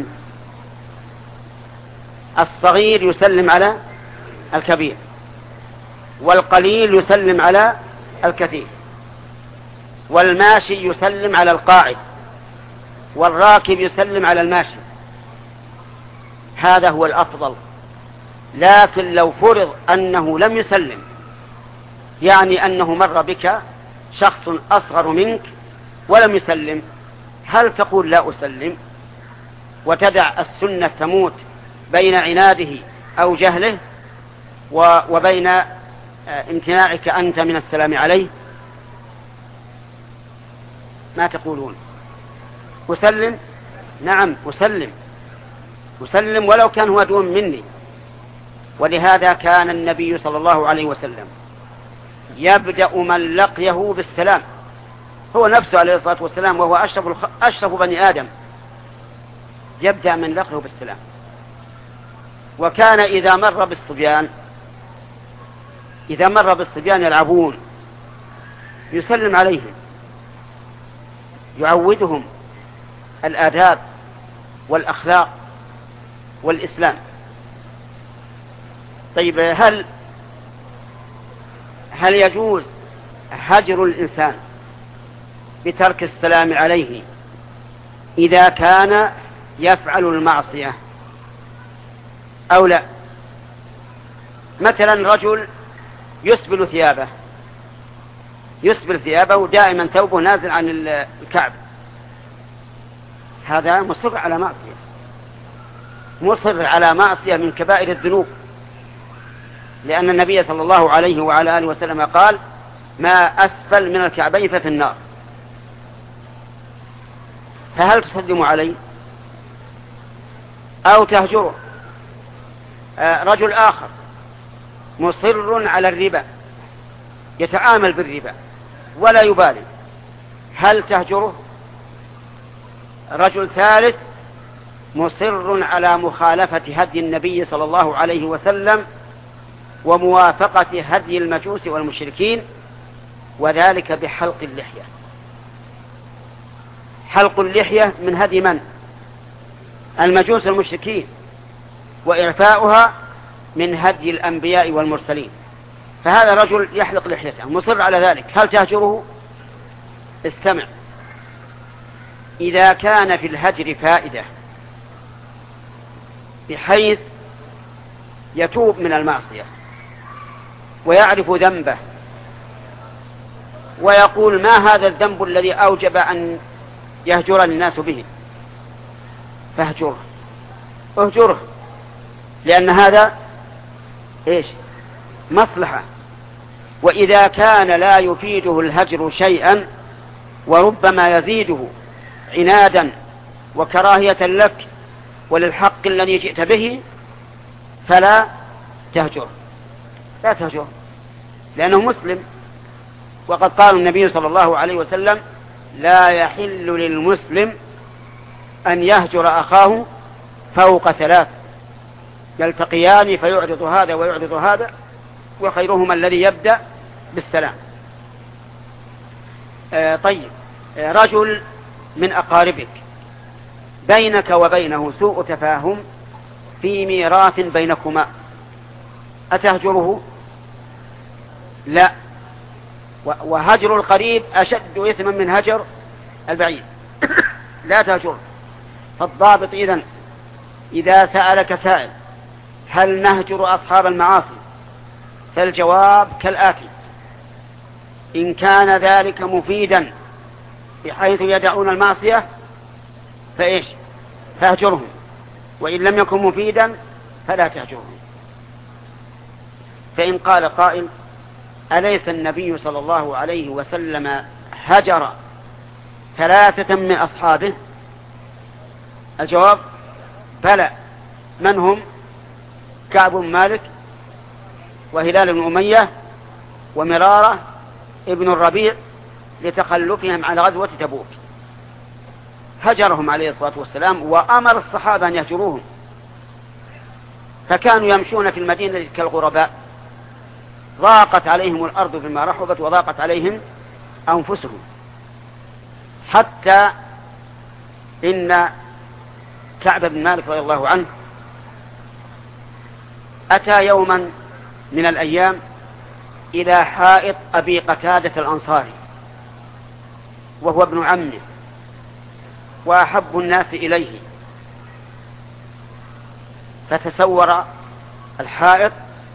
الصغير يسلم على الكبير، والقليل يسلم على الكثير، والماشي يسلم على القاعد، والراكب يسلم على الماشي. هذا هو الأفضل. لكن لو فرض أنه لم يسلم، يعني أنه مر بك شخص أصغر منك ولم يسلم، هل تقول لا أسلم وتدع السنة تموت بين عناده أو جهله وبين امتناعك أنت من السلام عليه؟ ما تقولون؟ أسلم؟ نعم أسلم، أسلم ولو كان هو دون مني. ولهذا كان النبي صلى الله عليه وسلم يبدأ من لقيه بالسلام، هو نفسه عليه الصلاة والسلام وهو أشرف, الخ... أشرف بني آدم، يبدأ من لقيه بالسلام. وكان إذا مر بالصبيان إذا مر بالصبيان يلعبون يسلم عليهم، يعودهم الآداب والأخلاق والإسلام. طيب، هل هل يجوز هجر الإنسان بترك السلام عليه إذا كان يفعل المعصية أو لا؟ مثلا رجل يسبل ثيابه يسبل ثيابه دائما ثوبه نازل عن الكعب، هذا مصر على معصية، مصر على معصية من كبائر الذنوب، لأن النبي صلى الله عليه وعلى آله وسلم قال: ما أسفل من الكعبين ففي النار. فهل تسلم عليه أو تهجره؟ آه رجل آخر مصر على الربا، يتعامل بالربا ولا يبالي، هل تهجره؟ رجل ثالث مصر على مخالفة هدي النبي صلى الله عليه وسلم وموافقة هدي المجوس والمشركين، وذلك بحلق اللحية. حلق اللحية من هدي من؟ المجوس والمشركين، وإعفاؤها من هدي الأنبياء والمرسلين. فهذا رجل يحلق لحيته مصر على ذلك، هل تهجره؟ استمع، إذا كان في الهجر فائدة بحيث يتوب من المعصية ويعرف ذنبه ويقول: ما هذا الذنب الذي أوجب أن يهجر الناس به، فاهجره، اهجره، لأن هذا إيش؟ مصلحة. وإذا كان لا يفيده الهجر شيئا وربما يزيده عنادا وكراهية لك وللحق الذي جئت به، فلا تهجر، لا تهجر، لأنه مسلم. وقد قال النبي صلى الله عليه وسلم: لا يحل للمسلم أن يهجر أخاه فوق ثلاث، يلتقيان فيعرض هذا ويعرض هذا، وخيرهما الذي يبدأ بالسلام. آه طيب، آه رجل من أقاربك بينك وبينه سوء تفاهم في ميراث بينكما، أتهجره؟ لا. وهجر القريب أشد إثما من هجر البعيد. لا تهجر. فالضابط إذن إذا سألك سائل: هل نهجر أصحاب المعاصي؟ فالجواب كالآتي: إن كان ذلك مفيدا بحيث يدعون المعصية فإيش؟ فاهجرهم، وإن لم يكن مفيدا فلا تهجرهم. فإن قال قائل: أليس النبي صلى الله عليه وسلم هجر ثلاثة من أصحابه؟ الجواب: بلى. من هم؟ كعب بن مالك، وهلال بن أمية، ومرارة ابن الربيع، لتخلفهم عن غزوة تبوك. هجرهم عليه الصلاة والسلام وأمر الصحابة أن يهجروهم، فكانوا يمشون في المدينة كالغرباء، ضاقت عليهم الأرض بما رحبت وضاقت عليهم أنفسهم، حتى إن كعب بن مالك رضي الله عنه أتى يوما من الأيام إلى حائط أبي قتادة الأنصاري، وهو ابن عمه وأحب الناس إليه، فتسور الحائط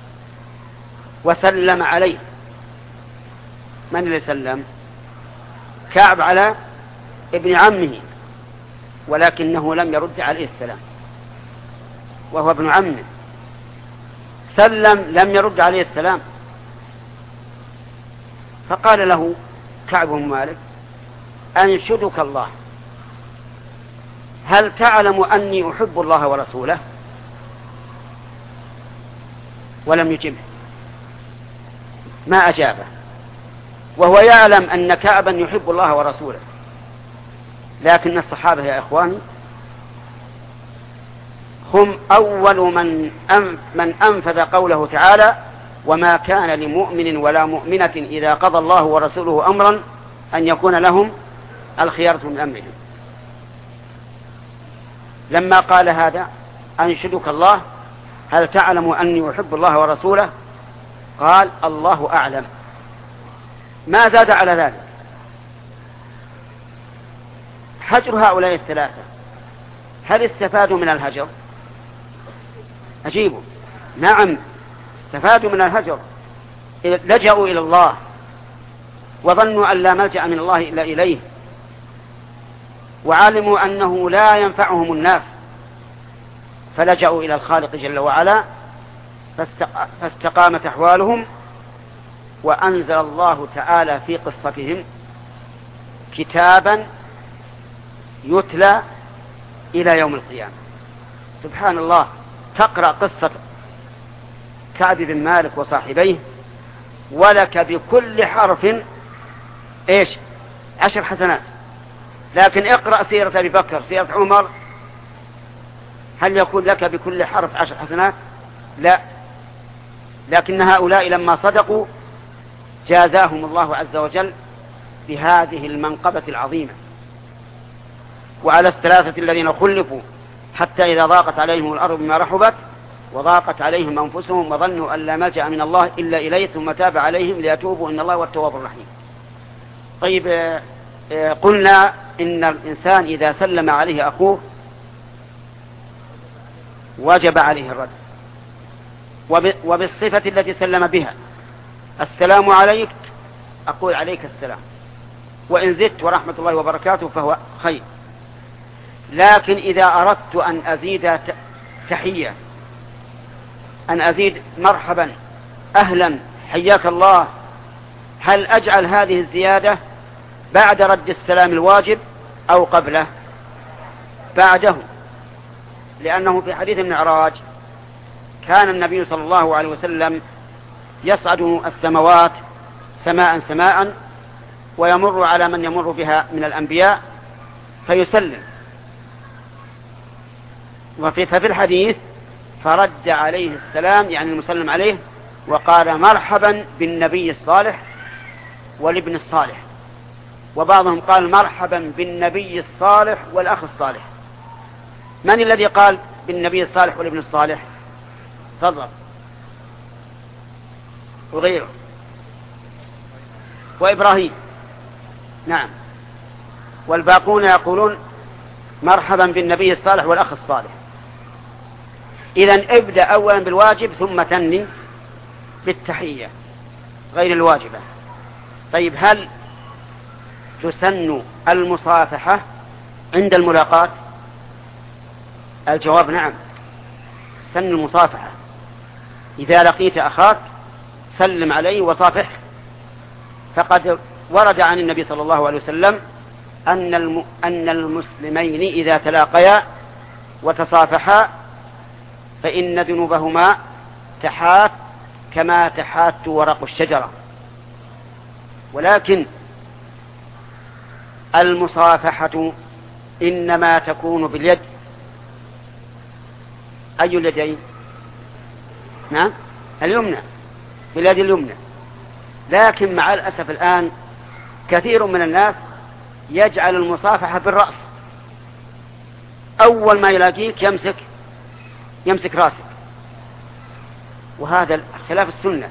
وسلم عليه. من اللي سلم؟ كعب على ابن عمه، ولكنه لم يرد عليه السلام، وهو ابن عمه. سلم لم يرد عليه السلام، فقال له كعب بن مالك: أنشدك الله، هل تعلم أني أحب الله ورسوله؟ ولم يجبه، ما أجابه، وهو يعلم أن كعبا يحب الله ورسوله. لكن الصحابة يا إخواني هم أول من من أنفذ قوله تعالى: وما كان لمؤمن ولا مؤمنة إذا قضى الله ورسوله أمرا أن يكون لهم الخيارة من أمرهم. لما قال هذا: أنشدك الله، هل تعلم أني أحب الله ورسوله؟ قال: الله أعلم. ما زاد على ذلك. هجر هؤلاء الثلاثة، هل استفادوا من الهجر؟ أجيبوا: نعم، استفادوا من الهجر، لجأوا إلى الله وظنوا أن لا ملجأ من الله إلا إليه، وعلموا أنه لا ينفعهم الناس، فلجأوا إلى الخالق جل وعلا، فاستقامت أحوالهم، وأنزل الله تعالى في قصتهم كتابا يتلى إلى يوم القيامة. سبحان الله، تقرأ قصة كعب بن مالك وصاحبيه ولك بكل حرف إيش؟ عشر حسنات. لكن اقرأ سيرة أبي بكر، سيرة عمر، هل يكون لك بكل حرف عشر حسنات؟ لا. لكن هؤلاء لما صدقوا جازاهم الله عز وجل بهذه المنقبة العظيمة. وعلى الثلاثة الذين خلفوا حتى إذا ضاقت عليهم الأرض بما رحبت وضاقت عليهم أنفسهم وظنوا أن لا ملجأ من الله إلا إليه ثم تاب عليهم ليتوبوا إن الله هو التواب الرحيم. طيب، قلنا إن الإنسان إذا سلم عليه أخوه وجب عليه الرد، وبالصفة التي سلم بها. السلام عليك، أقول عليك السلام، وإن زدت ورحمة الله وبركاته فهو خير. لكن إذا أردت أن أزيد تحية، أن أزيد مرحبا، أهلا، حياك الله، هل أجعل هذه الزيادة بعد رد السلام الواجب أو قبله؟ بعده، لأنه في حديث المعراج كان النبي صلى الله عليه وسلم يصعد السماوات سماء سماء ويمر على من يمر بها من الأنبياء فيسلم. وفي ففي الحديث فرد عليه السلام، يعني المسلم عليه، وقال: مرحبا بالنبي الصالح والابن الصالح. وبعضهم قال: مرحبا بالنبي الصالح والأخ الصالح. من الذي قال بالنبي الصالح والابن الصالح؟ تفضل. وغيره. وإبراهيم. نعم. والباقون يقولون مرحبا بالنبي الصالح والأخ الصالح. إذن ابدأ أولا بالواجب ثم تنمي بالتحية غير الواجبة. طيب، هل تسن المصافحة عند الملاقاة؟ الجواب نعم، سن المصافحة. إذا لقيت أخاك سلم عليه وصافحه، فقد ورد عن النبي صلى الله عليه وسلم أن الم... أن المسلمين إذا تلاقيا وتصافحا فإن ذنوبهما تحات كما تحات ورق الشجرة. ولكن المصافحة إنما تكون باليد. أي اليدين؟ نعم، اليمنى، باليد اليمنى. لكن مع الأسف الآن كثير من الناس يجعل المصافحة بالرأس، أول ما يلاقيك يمسك يمسك راسك، وهذا خلاف السنة.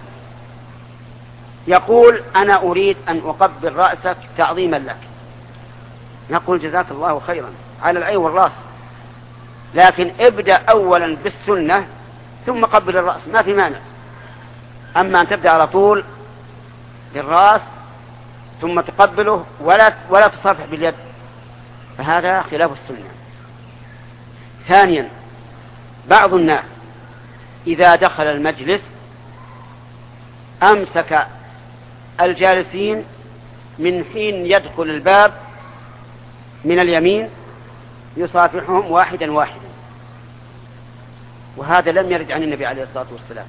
يقول: أنا أريد أن أقبل رأسك تعظيما لك، نقول: جزاك الله خيرا، على العين والرأس، لكن ابدأ أولا بالسنة ثم قبل الرأس، ما في مانع. أما أن تبدأ على طول بالرأس ثم تقبله ولا ولا تصافح باليد، فهذا خلاف السنة. ثانيا، بعض الناس إذا دخل المجلس أمسك الجالسين من حين يدخل الباب من اليمين يصافحهم واحدا واحدا، وهذا لم يرد عن النبي عليه الصلاة والسلام،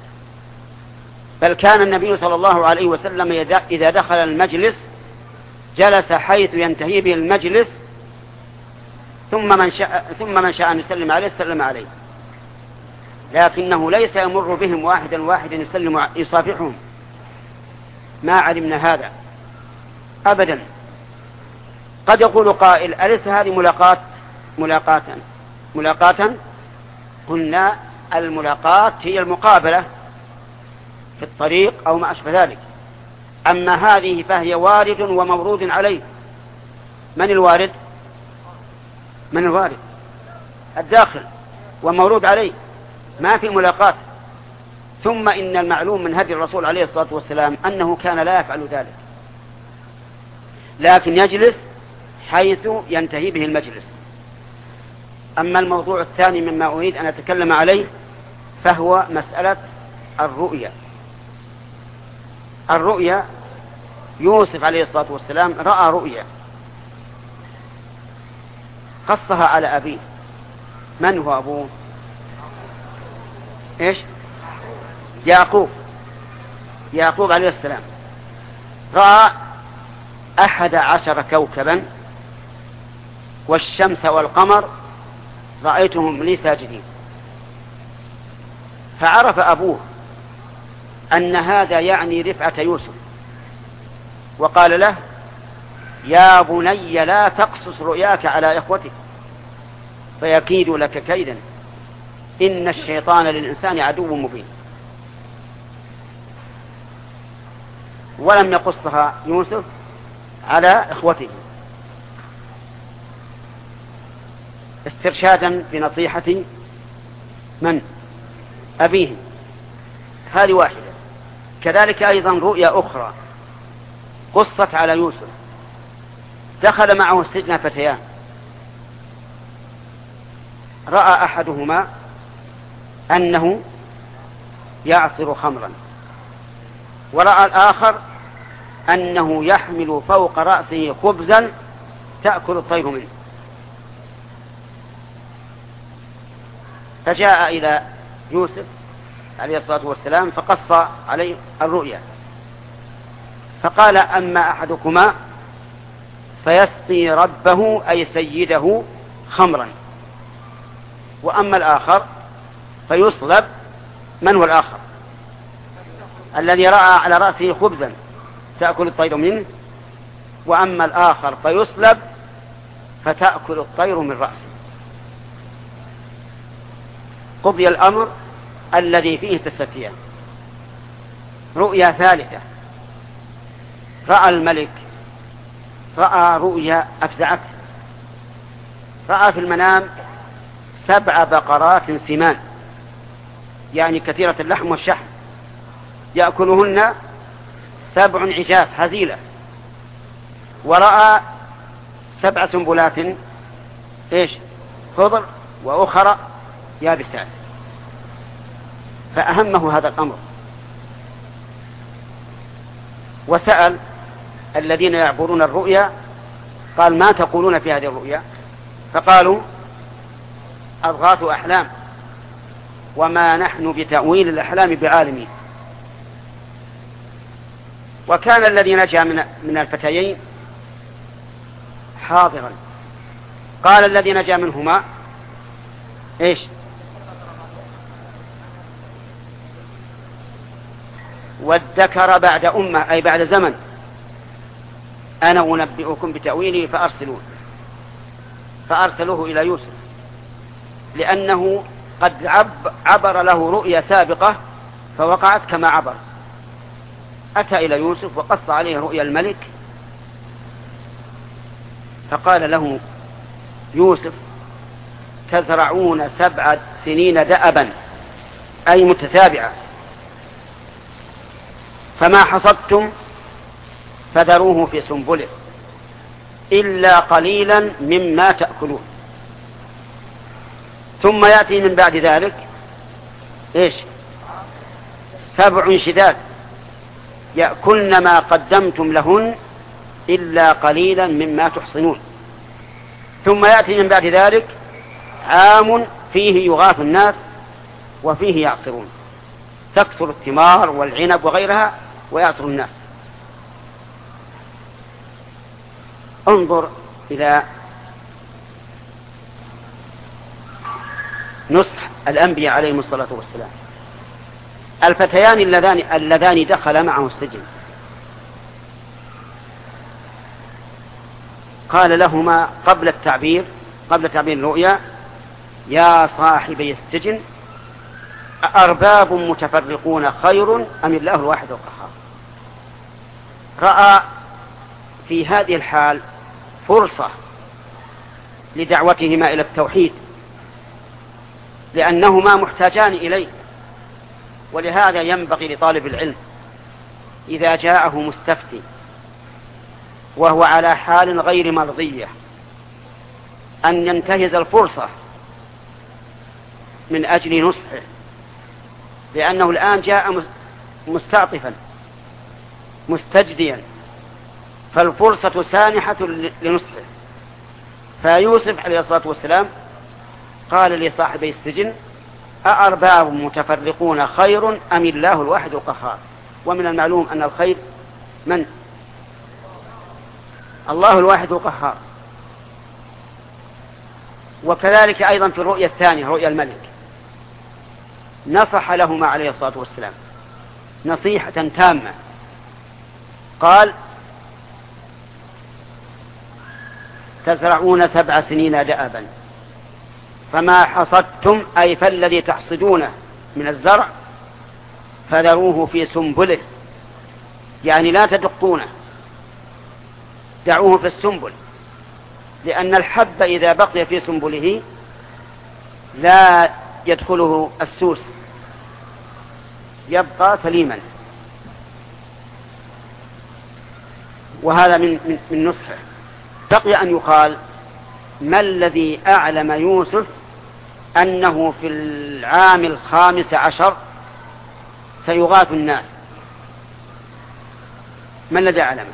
بل كان النبي صلى الله عليه وسلم إذا دخل المجلس جلس حيث ينتهي به المجلس، ثم من شاء ثم من شاء أن يسلم عليه سلم عليه، لكنه ليس يمر بهم واحدا واحدا يسلم يصافحهم، ما علمنا هذا أبدا. قد يقول قائل: أليس هذه ملاقات ملاقاة ملاقاة؟ قلنا: الملاقات هي المقابلة في الطريق أو ما أشبه ذلك، أما هذه فهي وارد ومورود عليه. من الوارد؟ من الوارد الداخل ومورود عليه، ما في ملاقات. ثم إن المعلوم من هدي الرسول عليه الصلاة والسلام أنه كان لا يفعل ذلك، لكن يجلس حيث ينتهي به المجلس. أما الموضوع الثاني مما أريد أن أتكلم عليه فهو مسألة الرؤيا. الرؤيا، يوسف عليه الصلاة والسلام رأى رؤيا قصها على أبيه. من هو أبوه؟ إيش؟ يعقوب. يعقوب عليه السلام رأى أحد عشر كوكبا والشمس والقمر رأيتهم لي ساجدين. فعرف أبوه أن هذا يعني رفعة يوسف، وقال له: يا بني لا تقصص رؤياك على إخوتك فيكيد لك كيدا إن الشيطان للإنسان عدو مبين. ولم يقصها يوسف على إخوته استرشادا بنصيحة من؟ أبيه. هذه واحدة. كذلك أيضا رؤيا أخرى قصت على يوسف. دخل معه السجن فتيان، رأى أحدهما أنه يعصر خمرا، ورأى الآخر أنه يحمل فوق رأسه خبزا تأكل الطير منه. فجاء إلى يوسف عليه الصلاة والسلام فقص عليه الرؤيا، فقال: أما أحدكما فيسقي ربه أي سيده خمرا، وأما الآخر فيصلب. من هو الآخر؟ الذي رأى على رأسه خبزا تأكل الطير منه، وأما الآخر فيصلب فتأكل الطير من رأسه. قضي الأمر الذي فيه تستفتيان. رؤيا ثالثة، رأى الملك رأى رؤيا أفزعته. رأى في المنام سبع بقرات سمان، يعني كثيرة اللحم والشحم، يأكلهن سبع عجاف هزيلة. ورأى سبع سنبلات إيش؟ خضر، وأخرى يابسات. فأهمه هذا الأمر، وسأل الذين يعبرون الرؤيا، قال: ما تقولون في هذه الرؤيا؟ فقالوا: أضغاث أحلام وما نحن بتأويل الأحلام بعالمين. وكان الذي نجا من من الفتيين حاضرا. قال الذي نجا منهما: إيش؟ وادكر بعد أمة، أي بعد زمن، أنا أنبئكم بتأويله فأرسلوه. فأرسلوه إلى يوسف، لأنه قد عبر له رؤيا سابقة فوقعت كما عبر. أتى إلى يوسف وقص عليه رؤيا الملك، فقال له يوسف: تزرعون سبع سنين دأبا، أي متتابعة، فما حصدتم فذروه في سنبله إلا قليلا مما تأكلون. ثم يأتي من بعد ذلك إيش؟ سبع شداد يأكلن ما قدمتم لهن إلا قليلا مما تحصنون. ثم يأتي من بعد ذلك عام فيه يغاث الناس وفيه يعصرون، تكثر الثمار والعنب وغيرها ويعصر الناس. انظر إلى نصح الأنبياء عليهم الصلاة والسلام. الفتيان اللذان, اللذان دخل معه السجن قال لهما قبل التعبير قبل تعبير الرؤيا: يا صاحبي السجن أأرباب متفرقون خير أم الله الواحد القهار؟ رأى في هذه الحال فرصة لدعوتهما إلى التوحيد، لأنهما محتاجان إليه. ولهذا ينبغي لطالب العلم إذا جاءه مستفتي وهو على حال غير مرضية أن ينتهز الفرصة من أجل نصحه، لأنه الآن جاء مستعطفا مستجديا، فالفرصة سانحة لنصحه. فيوسف عليه الصلاة والسلام قال لصاحبي السجن: أأرباب متفرقون خير أم الله الواحد القهار؟ ومن المعلوم أن الخير من؟ الله الواحد القهار. وكذلك أيضا في الرؤيا الثانية رؤيا الملك نصح لهما عليه الصلاة والسلام نصيحة تامة، قال: تزرعون سبع سنين دأبا فما حصدتم، أي فالذي تحصدونه من الزرع فذروه في سنبله، يعني لا تدقونه، دعوه في السنبل، لأن الحب إذا بقي في سنبله لا يدخله السوس، يبقى سليما. وهذا من, من, من نصحه. بقي أن يقال: ما الذي أعلم يوسف أنه في العام الخامس عشر سيغاث الناس؟ ما الذي أعلمه؟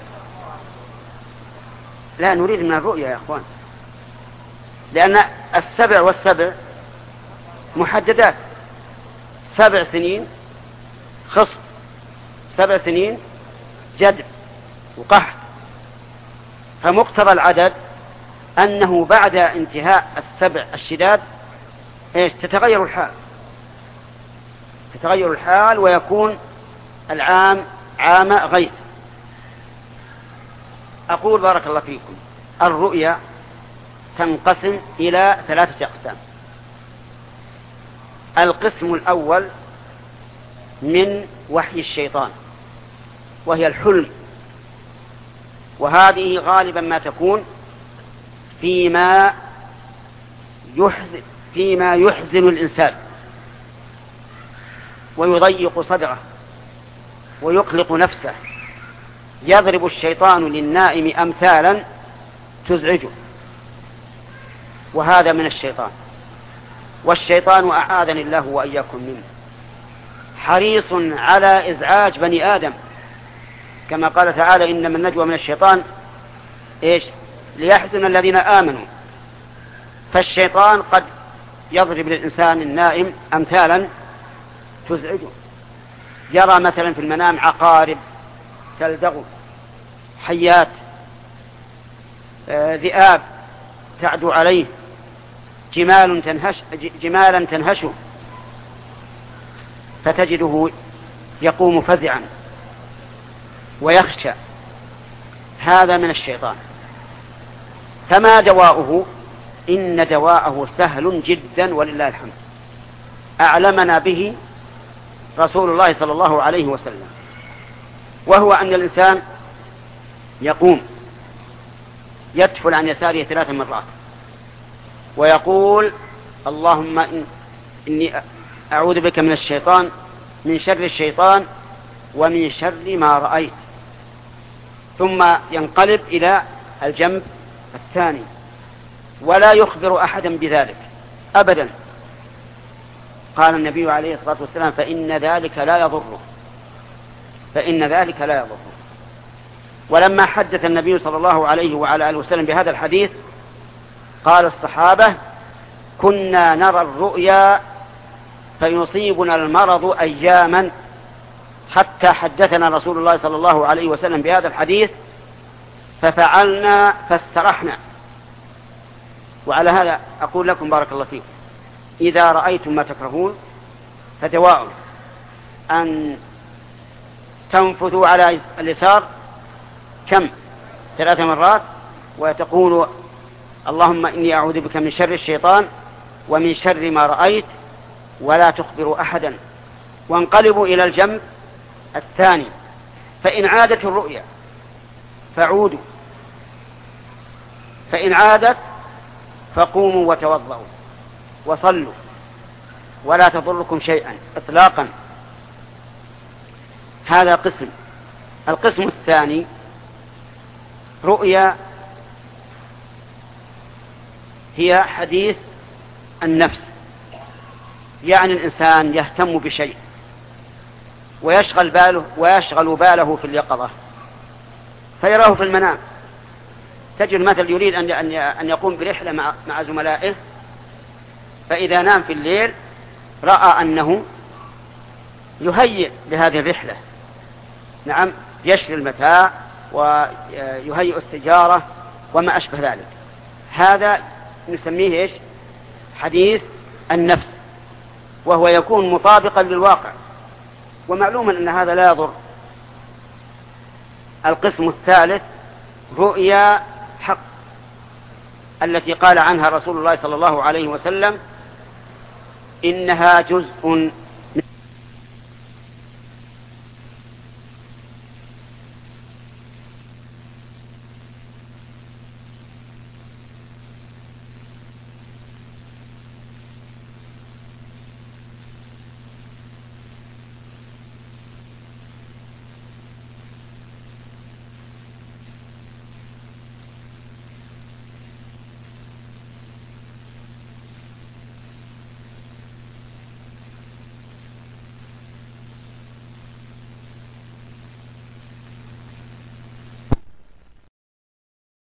لا نريد من الرؤيا يا أخوان، لأن السبع والسبع محددات. سبع سنين خصب، سبع سنين جدب وقحط، فمقتضى العدد أنه بعد انتهاء السبع الشداد إيش تتغير الحال تتغير الحال ويكون العام عام غيث. أقول بارك الله فيكم: الرؤيا تنقسم إلى ثلاثة أقسام. القسم الأول من وحي الشيطان، وهي الحلم، وهذه غالبا ما تكون فيما يحزن فيما يحزن الإنسان ويضيق صدره ويقلق نفسه. يضرب الشيطان للنائم أمثالا تزعجه، وهذا من الشيطان. والشيطان أعاذني الله وإياكم منه حريص على إزعاج بني آدم، كما قال تعالى: إنما النجوى من الشيطان إيش ليحزن الذين آمنوا. فالشيطان قد يضرب للإنسان النائم أمثالا تزعجه، يرى مثلا في المنام عقارب تلدغ، حيات، ذئاب تعدو عليه، جمال تنهش جمالا تنهشه، فتجده يقوم فزعا ويخشى. هذا من الشيطان. فما دواؤه؟ إن دواءه سهل جدا ولله الحمد، أعلمنا به رسول الله صلى الله عليه وسلم، وهو أن الإنسان يقوم يتفل عن يساره ثلاث مرات ويقول: اللهم إني أعوذ بك من الشيطان، من شر الشيطان ومن شر ما رأيت. ثم ينقلب إلى الجنب الثاني ولا يخبر أحدا بذلك أبدا. قال النبي عليه الصلاة والسلام: فإن ذلك لا يضره. فإن ذلك لا يضر. ولما حدث النبي صلى الله عليه وعلى آله وسلم بهذا الحديث قال الصحابة: كنا نرى الرؤيا فيصيبنا المرض أياما حتى حدثنا رسول الله صلى الله عليه وسلم بهذا الحديث ففعلنا فاسترحنا. وعلى هذا أقول لكم بارك الله فيكم: إذا رأيتم ما تكرهون فدواء أن تنفثوا على اليسار كم ثلاث مرات وتقولوا: اللهم إني أعوذ بك من شر الشيطان ومن شر ما رأيت ولا تخبروا أحدا، وانقلبوا إلى الجنب الثاني. فإن عادت الرؤيا فعودوا، فإن عادت فقوموا وتوضؤوا وصلوا ولا تضركم شيئا إطلاقا. هذا قسم. القسم الثاني رؤيا هي حديث النفس، يعني الإنسان يهتم بشيء ويشغل باله ويشغل باله في اليقظة فيراه في المنام. تجد مثل يريد أن يقوم برحلة مع زملائه، فإذا نام في الليل رأى أنه يهيئ لهذه الرحلة، نعم، يشري المتاع ويهيئ السجارة وما أشبه ذلك. هذا نسميه إيش؟ حديث النفس، وهو يكون مطابقا للواقع، ومعلوم أن هذا لا يضر. القسم الثالث رؤيا حق، التي قال عنها رسول الله صلى الله عليه وسلم: إنها جزء